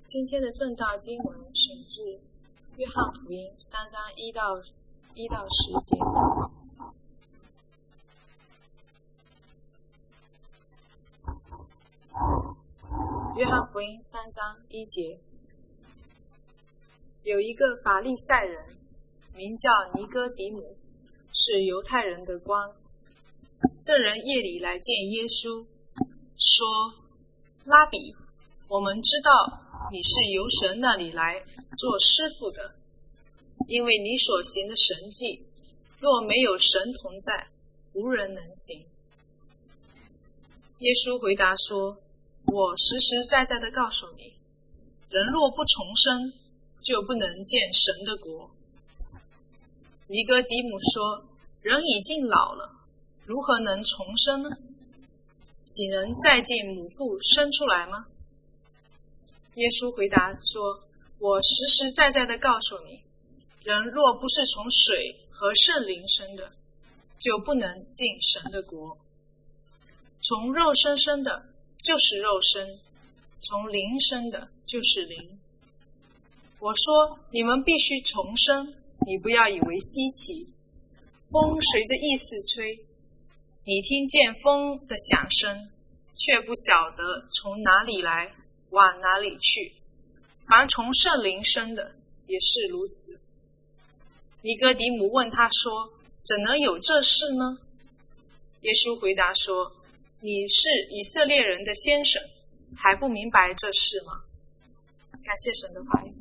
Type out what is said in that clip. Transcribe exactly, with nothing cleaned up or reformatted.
今天的正道经文选自约翰福音三章一到一到十节。约翰福音三章一节，有一个法利赛人，名叫尼哥底母，是犹太人的官。这人夜里来见耶稣，说：拉比，我们知道你是由神那里来做师傅的，因为你所行的神迹，若没有神同在，无人能行。耶稣回答说：我实实在在地告诉你，人若不重生，就不能见神的国。尼哥底母说：人已经老了，如何能重生呢？岂能再进母腹生出来吗？耶稣回答说：我实实在在地告诉你，人若不是从水和圣灵生的，就不能进神的国。从肉身生的就是肉身，从灵生的就是灵。我说你们必须重生，你不要以为稀奇。风随着意思吹，你听见风的响声，却不晓得从哪里来，往哪里去。凡从圣灵生的也是如此。尼哥底母问他说：怎能有这事呢？耶稣回答说：你是以色列人的先生，还不明白这事吗？感谢神的话语。